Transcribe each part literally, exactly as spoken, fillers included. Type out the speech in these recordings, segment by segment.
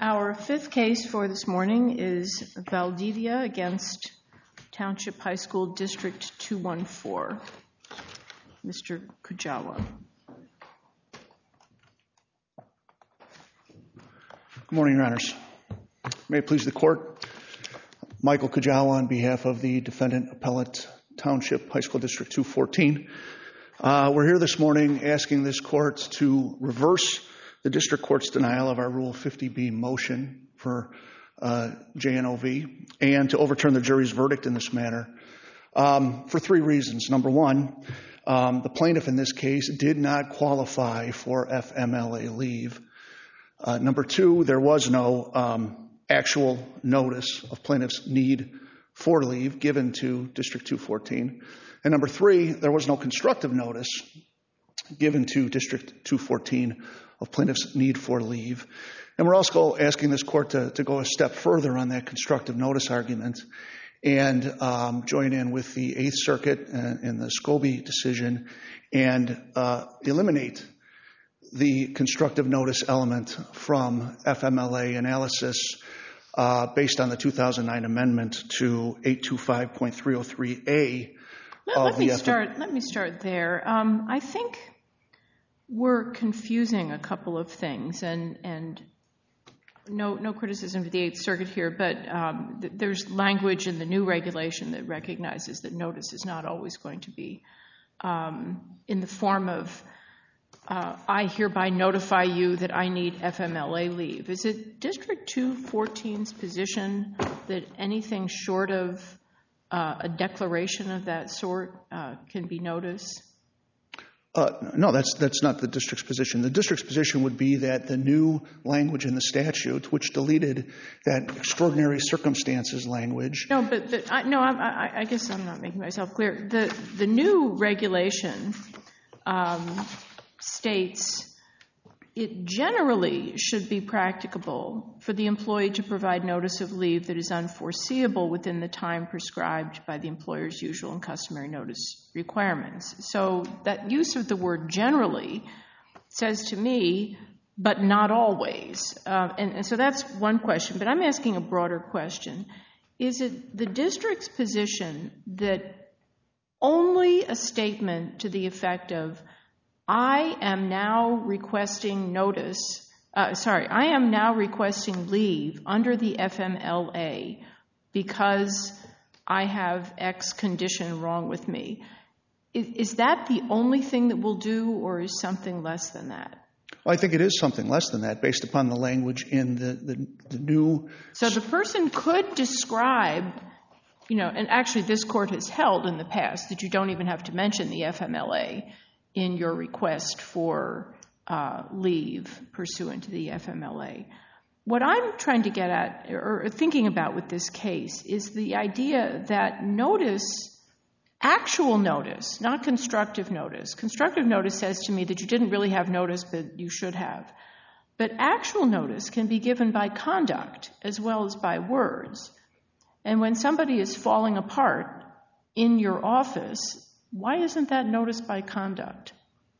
Our fifth case for this morning is Valdivia against Township High School District two one four. Mister Kujawa. Good morning, Your Honors. May it please the Court, Michael Kujawa on behalf of the defendant appellate Township High School District two fourteen. Uh, we're here this morning asking this Court to reverse the District Court's denial of our Rule fifty B motion for uh, J N O V and to overturn the jury's verdict in this matter um, for three reasons. Number one, um, the plaintiff in this case did not qualify for F M L A leave. Uh, number two, there was no um, actual notice of plaintiff's need for leave given to District two fourteen. And number three, there was no constructive notice given to District two fourteen of plaintiff's need for leave. And we're also asking this Court to, to go a step further on that constructive notice argument and um, join in with the Eighth Circuit and, and the Scobie decision and uh, eliminate the constructive notice element from F M L A analysis uh, based on the two thousand nine amendment to eight twenty-five point three oh three A. Let, let me start. Let me start there. Um, I think we're confusing a couple of things, and and no no criticism to the Eighth Circuit here, but um, th- there's language in the new regulation that recognizes that notice is not always going to be um, in the form of uh, I hereby notify you that I need F M L A leave. Is it District two fourteen's position that anything short of uh, a declaration of that sort uh, can be noticed? Uh, no, that's that's not the district's position. The district's position would be that the new language in the statute, which deleted that extraordinary circumstances language. No, but the, I, no, I, I, I guess I'm not making myself clear. The the new regulation um, states it generally should be practicable for the employee to provide notice of leave that is unforeseeable within the time prescribed by the employer's usual and customary notice requirements. So that use of the word generally says to me, but not always. Uh, and, and so that's one question. But I'm asking a broader question. Is it the district's position that only a statement to the effect of I am now requesting notice, uh, sorry, I am now requesting leave under the F M L A because I have X condition wrong with me. Is, is that the only thing that will do, or is something less than that? Well, I think it is something less than that based upon the language in the, the, the new... So the person could describe, you know, and actually this Court has held in the past that you don't even have to mention the F M L A in your request for uh, leave pursuant to the F M L A. What I'm trying to get at or thinking about with this case is the idea that notice, actual notice, not constructive notice. Constructive notice says to me that you didn't really have notice, but you should have. But actual notice can be given by conduct as well as by words. And when somebody is falling apart in your office, why isn't that noticed by conduct?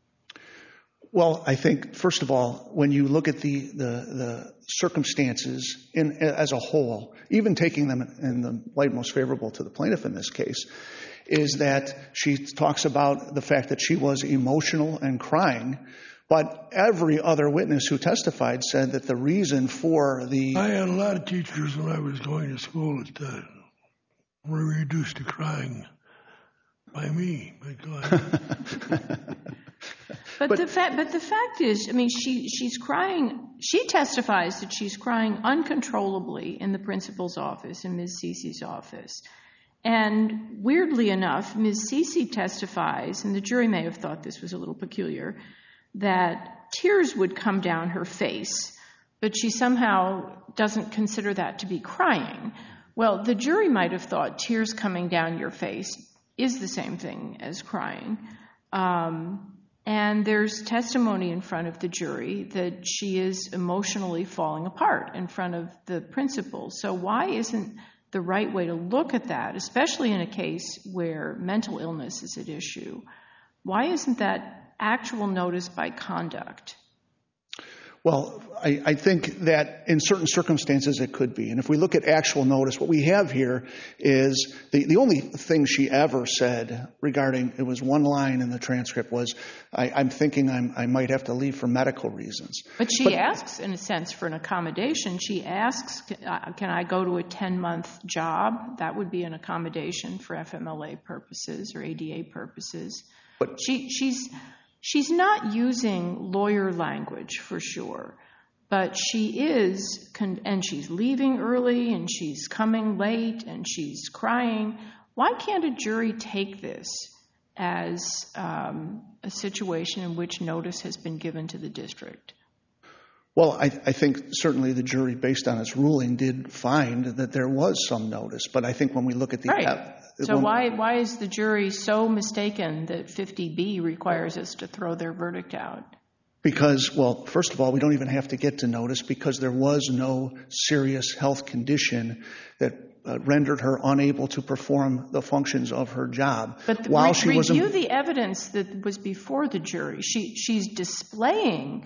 Well, I think, first of all, when you look at the the, the circumstances in, as a whole, even taking them in the light most favorable to the plaintiff in this case, is that she talks about the fact that she was emotional and crying, but every other witness who testified said that the reason for the... I had a lot of teachers when I was going to school that were reduced to crying. By me, by God. but, but the fact, but the fact is, I mean, she she's crying. She testifies that she's crying uncontrollably in the principal's office, in Miz Cece's office. And weirdly enough, Miz Cece testifies, and the jury may have thought this was a little peculiar, that tears would come down her face, but she somehow doesn't consider that to be crying. Well, the jury might have thought tears coming down your face is the same thing as crying. Um, and there's testimony in front of the jury that she is emotionally falling apart in front of the principal. So why isn't the right way to look at that, especially in a case where mental illness is at issue, why isn't that actual notice by conduct? Well, I, I think that in certain circumstances it could be. And if we look at actual notice, what we have here is the, the only thing she ever said regarding, it was one line in the transcript was, I, I'm thinking I'm, I might have to leave for medical reasons. But she but, asks, in a sense, for an accommodation. She asks, can I go to a ten-month job? That would be an accommodation for F M L A purposes or A D A purposes. But she, she's... She's not using lawyer language for sure, but she is, and she's leaving early and she's coming late and she's crying. Why can't a jury take this as um, a situation in which notice has been given to the district? Well, I, I think certainly the jury, based on its ruling, did find that there was some notice. But I think when we look at the... Right. Uh, so why why is the jury so mistaken that fifty B requires us to throw their verdict out? Because, well, first of all, we don't even have to get to notice because there was no serious health condition that uh, rendered her unable to perform the functions of her job. But the, while re- she review was the evidence that was before the jury. She she's displaying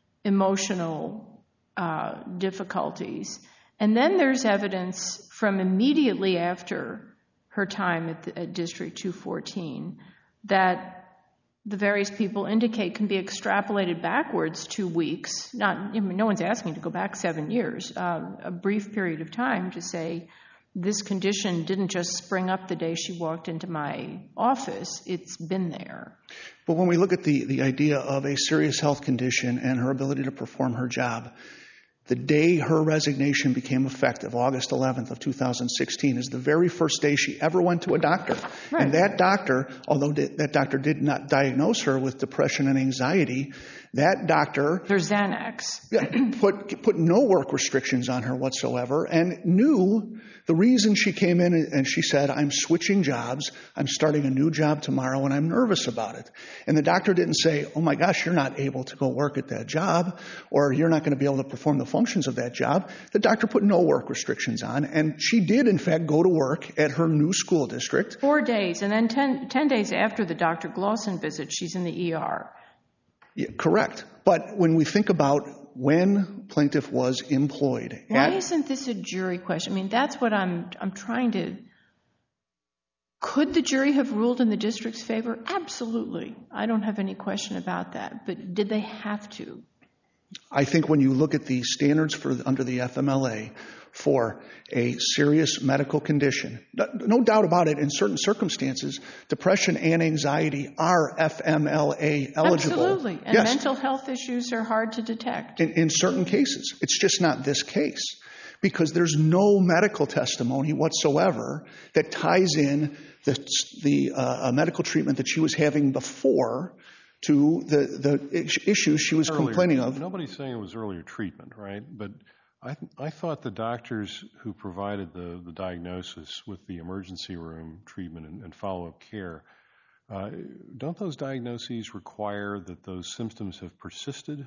emotional uh, difficulties. And then there's evidence from immediately after her time at, the, at District two fourteen that the various people indicate can be extrapolated backwards two weeks. Not, I mean, no one's asking to go back seven years, uh, a brief period of time to say this condition didn't just spring up the day she walked into my office. It's been there. But when we look at the, the idea of a serious health condition and her ability to perform her job, the day her resignation became effective, August eleventh of two thousand sixteen, is the very first day she ever went to a doctor. Right. And that doctor, although that doctor did not diagnose her with depression and anxiety, that doctor... There's Xanax. Yeah, put, put no work restrictions on her whatsoever and knew the reason she came in and she said, I'm switching jobs, I'm starting a new job tomorrow, and I'm nervous about it. And the doctor didn't say, oh my gosh, you're not able to go work at that job, or you're not going to be able to perform the functions of that job. The doctor put no work restrictions on, and she did, in fact, go to work at her new school district. Four days, and then ten, ten days after the Doctor Glosson visit, she's in the E R. Yeah, correct. But when we think about when plaintiff was employed... Why at, isn't this a jury question? I mean, that's what I'm I'm trying to... Could the jury have ruled in the district's favor? Absolutely. I don't have any question about that. But did they have to? I think when you look at the standards for under the F M L A for a serious medical condition, no, no doubt about it, in certain circumstances, depression and anxiety are F M L A eligible. Absolutely. And yes. Mental health issues are hard to detect. In, in certain cases. It's just not this case. Because there's no medical testimony whatsoever that ties in the, the uh, medical treatment that she was having before to the, the issues she was earlier, complaining of. Nobody's saying it was earlier treatment, right? But I, I thought the doctors who provided the, the diagnosis with the emergency room treatment and, and follow-up care, uh, don't those diagnoses require that those symptoms have persisted?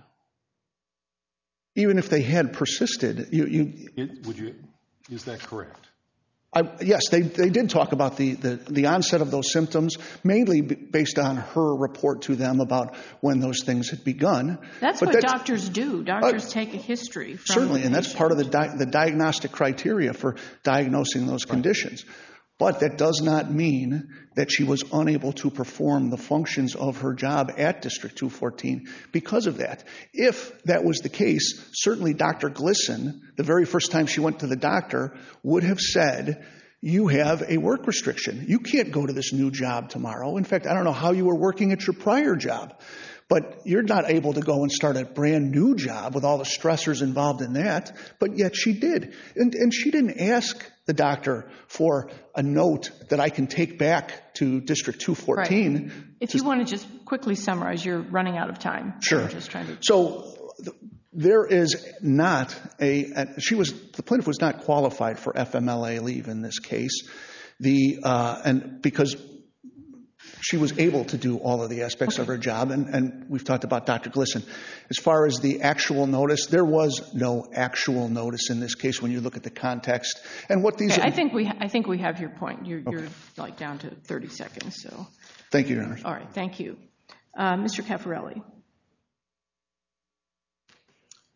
Even if they had persisted, you... you it, would you? Is that correct? I, yes, they, they did talk about the, the, the onset of those symptoms, mainly b- based on her report to them about when those things had begun. That's but what that's, doctors do. Doctors uh, take a history from certainly, the and that's patient. part of the, di- the diagnostic criteria for diagnosing those right. conditions. But that does not mean that she was unable to perform the functions of her job at District two fourteen because of that. If that was the case, certainly Doctor Glisson, the very first time she went to the doctor, would have said, you have a work restriction. You can't go to this new job tomorrow. In fact, I don't know how you were working at your prior job, but you're not able to go and start a brand new job with all the stressors involved in that. But yet she did. And, and she didn't ask the doctor for a note that I can take back to District two fourteen. Right. If you want to just quickly summarize, you're running out of time. Sure. I'm just trying to... So there is not a, a, she was, the plaintiff was not qualified for F M L A leave in this case. The, uh, and because she was able to do all of the aspects okay. of her job, and, and we've talked about Doctor Glisson. As far as the actual notice, there was no actual notice in this case when you look at the context and what these. Okay, are, I think we I think we have your point. You're, okay. you're like down to thirty seconds. So. Thank you, Your Honor. All right, thank you, uh, Mister Caffarelli.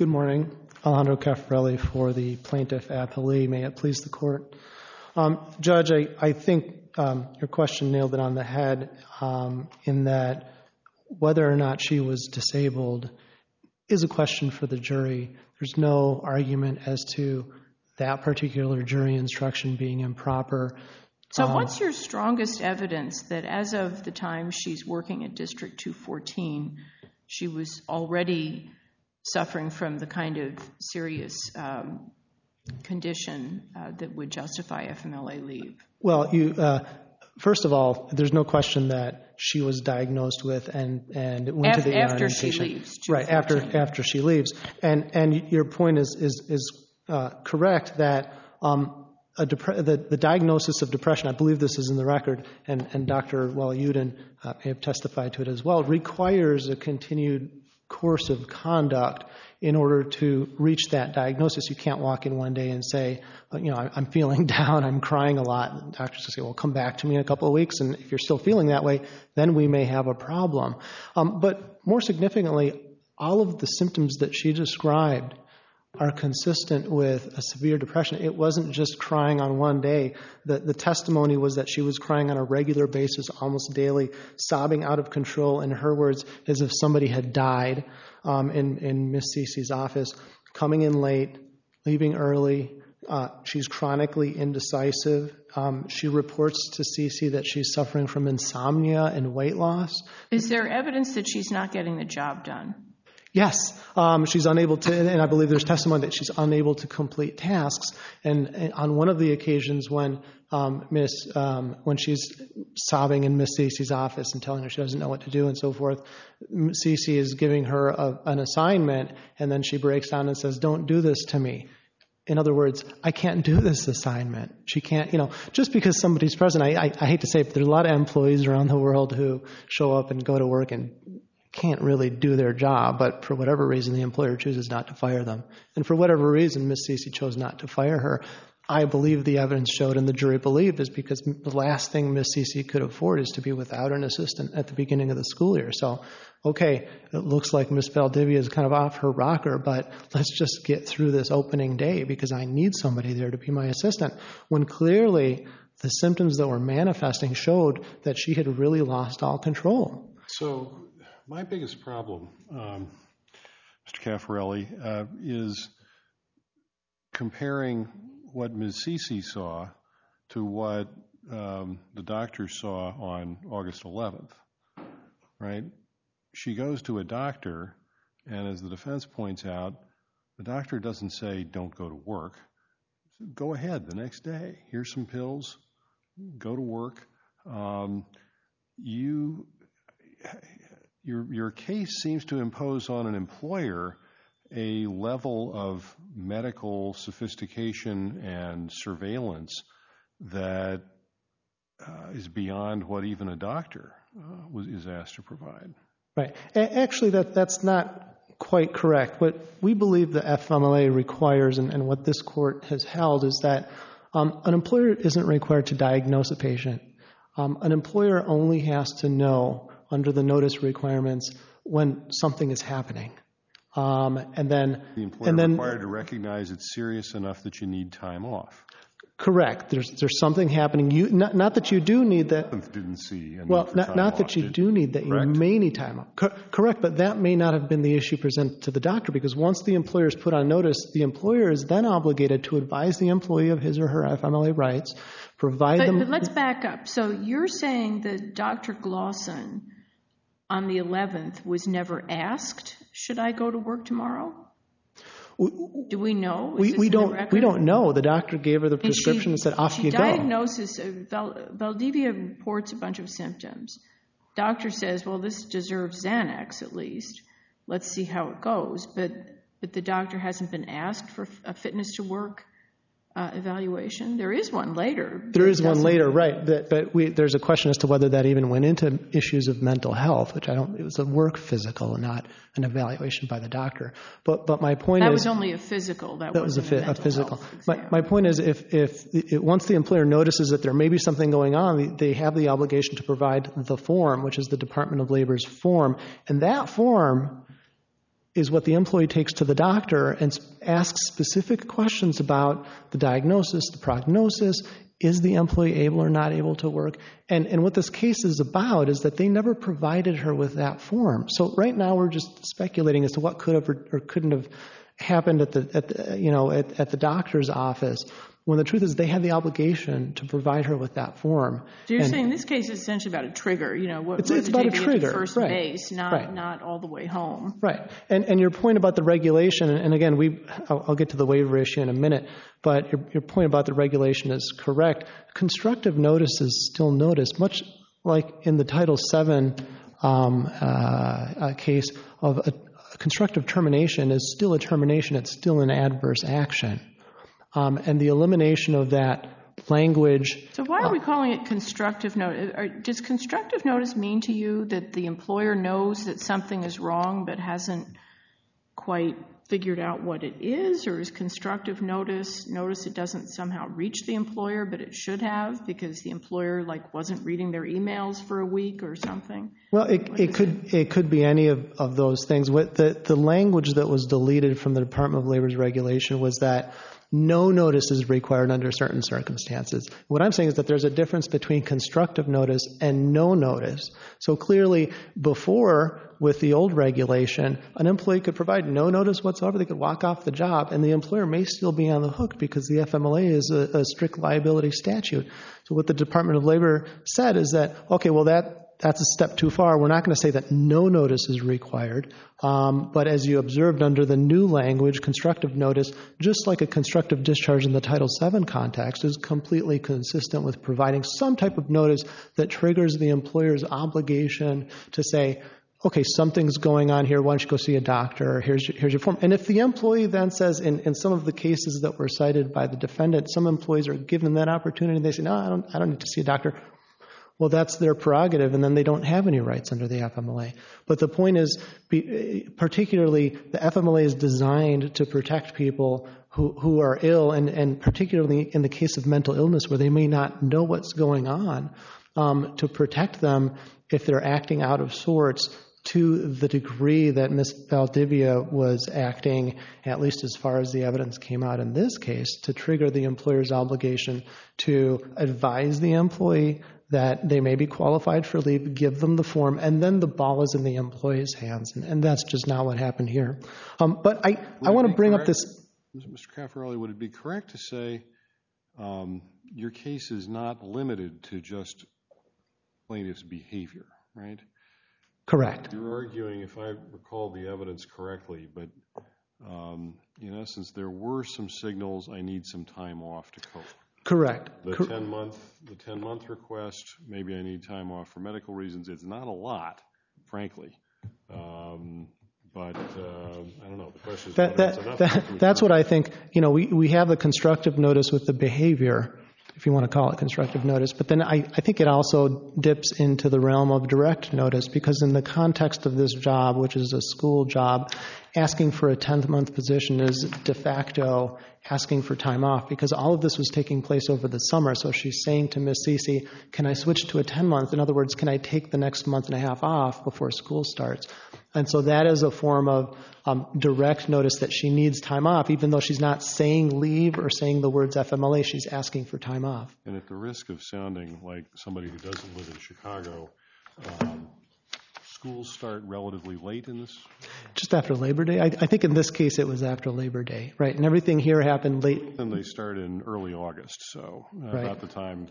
Good morning. Alejandro Caffarelli for the plaintiff appellee. May it please the court. Um, Judge, I, I think um, your question nailed it on the head um, in that whether or not she was disabled is a question for the jury. There's no argument as to that particular jury instruction being improper. So um, what's your strongest evidence that as of the time she's working at District two fourteen, she was already suffering from the kind of serious um, condition uh, that would justify F M L A leave? Well, you, uh, first of all, there's no question that she was diagnosed with and, and went Af- to the E R after she inpatient. leaves, Right, after after she leaves. And and your point is is is uh, correct that um, a depre- the, the diagnosis of depression, I believe this is in the record, and, and Doctor Walayudin uh, may have testified to it as well, requires a continued course of conduct in order to reach that diagnosis. You can't walk in one day and say, you know, I'm feeling down, I'm crying a lot. And doctors will say, well, come back to me in a couple of weeks, and if you're still feeling that way, then we may have a problem. Um, but more significantly, all of the symptoms that she described are consistent with a severe depression. It wasn't just crying on one day. The, the testimony was that she was crying on a regular basis, almost daily, sobbing out of control, in her words, as if somebody had died um, in, in Miss Cece's office, coming in late, leaving early. Uh, she's chronically indecisive. Um, she reports to Cece that she's suffering from insomnia and weight loss. Is there evidence that she's not getting the job done? Yes, um, she's unable to, and I believe there's testimony that she's unable to complete tasks. And, and on one of the occasions when um, Miss, um, when she's sobbing in Miss Cece's office and telling her she doesn't know what to do and so forth, Cece is giving her a, an assignment, and then she breaks down and says, "Don't do this to me." In other words, I can't do this assignment. She can't, you know, just because somebody's present. I, I, I hate to say it, but there's a lot of employees around the world who show up and go to work and can't really do their job, but for whatever reason, the employer chooses not to fire them. And for whatever reason, Miss Cece chose not to fire her. I believe the evidence showed, and the jury believed, is because the last thing Miss Cece could afford is to be without an assistant at the beginning of the school year. So, okay, it looks like Miss Valdivia is kind of off her rocker, but let's just get through this opening day because I need somebody there to be my assistant. When clearly the symptoms that were manifesting showed that she had really lost all control. So my biggest problem, um, Mister Caffarelli, uh, is comparing what Miz Cece saw to what um, the doctor saw on August eleventh, right? She goes to a doctor, and as the defense points out, the doctor doesn't say, don't go to work. Go ahead the next day. Here's some pills. Go to work. Um, you... Your your case seems to impose on an employer a level of medical sophistication and surveillance that uh, is beyond what even a doctor uh, was, is asked to provide. Right. A- actually, that that's not quite correct. What we believe the F M L A requires, and, and what this court has held, is that um, an employer isn't required to diagnose a patient. Um, an employer only has to know under the notice requirements when something is happening. Um, and then... The employer and then, required to recognize it's serious enough that you need time off. Correct. There's there's something happening. You Not, not that you do need that... Didn't see a need Well, for not, time not off, that you did do need that. Correct? You may need time off. Co- correct, but that may not have been the issue presented to the doctor, because once the employer is put on notice, the employer is then obligated to advise the employee of his or her F M L A rights, provide But, them... but let's back up. So you're saying that Doctor Glosson on the eleventh was never asked, should I go to work tomorrow? Do we know? Is We, this we in the don't record? we don't know. The doctor gave her the And prescription she- and said, off she you go. diagnoses, uh, Val, Valdivia reports a bunch of symptoms. Doctor says, well, this deserves Xanax at least. Let's see how it goes. But but the doctor hasn't been asked for a fitness to work uh, evaluation. There is one later. There is one Doesn't- later, right, that, but we, there's a question as to whether that even went into issues of mental health, which I don't, it was a work physical, not an evaluation by the doctor. But but my point That is... was only a physical. That, That was a, wasn't fi- a, a mental physical. health My, exam. my point is, if if it, once the employer notices that there may be something going on, they have the obligation to provide the form, which is the Department of Labor's form, and that form is what the employee takes to the doctor and asks specific questions about the diagnosis, the prognosis. Is the employee able or not able to work? And, and what this case is about is that they never provided her with that form. So right now we're just speculating as to what could have or, or couldn't have happened at the, at the you know, at, at the doctor's office, when the truth is they had the obligation to provide her with that form. So you're and saying this case is essentially about a trigger, you know, what, it's, what it's does it about take a to get trigger, to first right. base, not, right. not all the way home. Right. And, and your point about the regulation, and again, we, I'll, I'll get to the waiver issue in a minute, but your, your point about the regulation is correct. Constructive notice is still notice, much like in the Title seven um, uh, uh, case of a, a constructive termination is still a termination. It's still an adverse action. Um, and the elimination of that language. So why are we calling it constructive notice? Does constructive notice mean to you that the employer knows that something is wrong but hasn't quite figured out what it is? Or is constructive notice notice it doesn't somehow reach the employer but it should have because the employer like wasn't reading their emails for a week or something? Well, it, it could it? it could be any of, of those things. What the, the language that was deleted from the Department of Labor's regulation was that no notice is required under certain circumstances. What I'm saying is that there's a difference between constructive notice and no notice. So clearly, before, with the old regulation, an employee could provide no notice whatsoever. They could walk off the job, and the employer may still be on the hook because the F M L A is a, a strict liability statute. So what the Department of Labor said is that, okay, well, that that's a step too far. We're not going to say that no notice is required. Um, but as you observed under the new language, constructive notice, just like a constructive discharge in the Title seven context, is completely consistent with providing some type of notice that triggers the employer's obligation to say, okay, something's going on here. Why don't you go see a doctor? Here's your, here's your form. And if the employee then says, in, in some of the cases that were cited by the defendant, some employees are given that opportunity. They say, no, I don't, I don't need to see a doctor. Well, that's their prerogative, and then they don't have any rights under the F M L A. But the point is, particularly, the F M L A is designed to protect people who, who are ill, and, and particularly in the case of mental illness where they may not know what's going on, um, to protect them if they're acting out of sorts to the degree that Miz Valdivia was acting, at least as far as the evidence came out in this case, to trigger the employer's obligation to advise the employee that they may be qualified for leave, give them the form, and then the ball is in the employee's hands. And, and that's just not what happened here. Um, but I, I want to bring correct, up this. Mister Caffarelli, would it be correct to say um, your case is not limited to just plaintiff's behavior, right? Correct. You're arguing, if I recall the evidence correctly, but um, in essence, there were some signals, I need some time off to cope. Correct. The Cor- ten month, the ten month request, maybe I need time off for medical reasons. It's not a lot, frankly. Um, but uh, I don't know. The question is that, whether it's that, enough. that, that's what I think. You know, we, we have the constructive notice with the behavior, if you want to call it constructive notice. But then I, I think it also dips into the realm of direct notice, because in the context of this job, which is a school job, asking for a tenth month position is de facto asking for time off, because all of this was taking place over the summer. So she's saying to Miz Cece, can I switch to a ten month? In other words, can I take the next month and a half off before school starts? And so that is a form of um, direct notice that she needs time off, even though she's not saying leave or saying the words F M L A, she's asking for time off. And at the risk of sounding like somebody who doesn't live in Chicago, um, schools start relatively late in this? Just after Labor Day. I, I think in this case it was after Labor Day, right? And everything here happened late. Then they start in early August, so uh, Right. about the time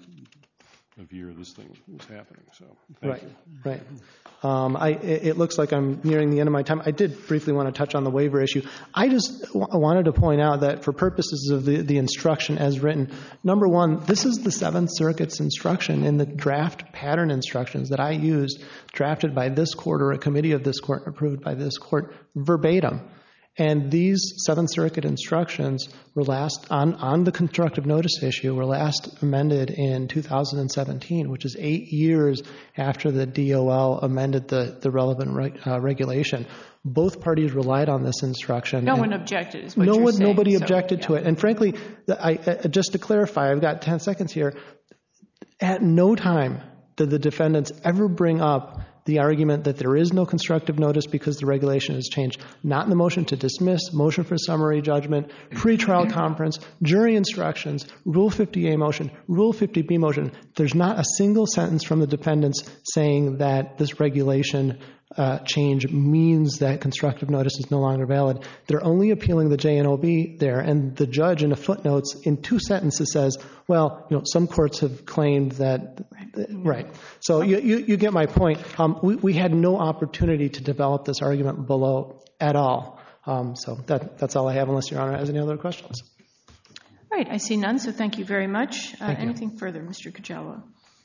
of year this thing was happening. So thank Right, you. right. Um, I, it, it looks like I'm nearing the end of my time. I did briefly want to touch on the waiver issue. I just w- wanted to point out that for purposes of the, the instruction as written, number one, this is the Seventh Circuit's instruction in the draft pattern instructions that I used, drafted by this court or a committee of this court, approved by this court, verbatim. And these Seventh Circuit instructions were last, on, on the constructive notice issue, were last amended in two thousand seventeen, which is eight years after the D O L amended the, the relevant reg, uh, regulation. Both parties relied on this instruction. No one objected, is what no you're one, saying. Nobody So, objected yeah. to it. And frankly, the, I, uh, just to clarify, I've got ten seconds here. At no time did the defendants ever bring up the argument that there is no constructive notice because the regulation has changed, not in the motion to dismiss, motion for summary judgment, pretrial conference, jury instructions, Rule fifty A motion, Rule fifty B motion. There's not a single sentence from the defendants saying that this regulation uh, change means that constructive notice is no longer valid. They're only appealing the J N O B there, and the judge in the footnotes in two sentences says, well, you know, some courts have claimed that, right. So you, you, you get my point. Um, we, we had no opportunity to develop this argument below at all. Um, so that, that's all I have, unless Your Honor has any other questions. All right, I see none, so thank you very much. Uh, Thank you. anything further, Mister Kujawa?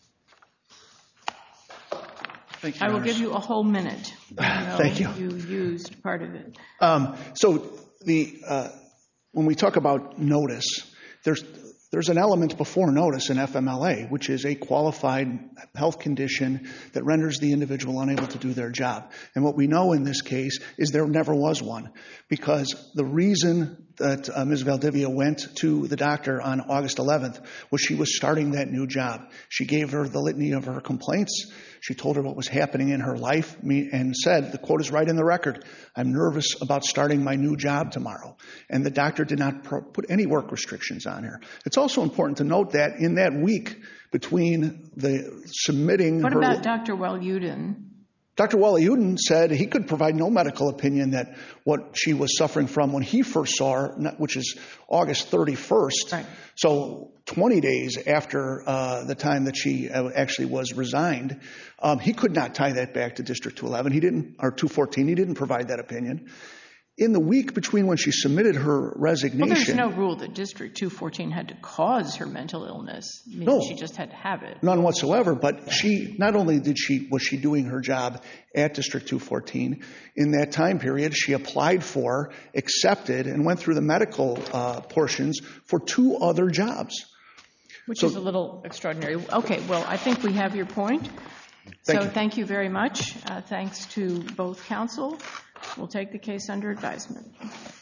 Thank you, I will Honors. give you a whole minute. I know Thank you. You used part of it. Um, so the uh, when we talk about notice, there's there's an element before notice in F M L A, which is a qualified health condition that renders the individual unable to do their job. And what we know in this case is there never was one, because the reason that uh, Miz Valdivia went to the doctor on August eleventh was she was starting that new job. She gave her the litany of her complaints. She told her what was happening in her life and said, the quote is right in the record, I'm nervous about starting my new job tomorrow. And the doctor did not pro- put any work restrictions on her. It's also important to note that in that week between the submitting What her... about Doctor Walyudin? Doctor Walyudin said he could provide no medical opinion that what she was suffering from when he first saw her, which is August thirty-first, Right. so twenty days after uh, the time that she uh, actually was resigned, um, he could not tie that back to District two eleven. He didn't, or two fourteen. He didn't provide that opinion. In the week between when she submitted her resignation... Well, there's no rule that District two fourteen had to cause her mental illness. I mean, No. she just had to have it. None whatsoever, but she, not only did she, was she doing her job at District two fourteen, in that time period, she applied for, accepted, and went through the medical uh, portions for two other jobs. Which So- is a little extraordinary. Okay, well, I think we have your point. Thank so you. thank you very much. Uh, thanks to both counsel. We'll take the case under advisement.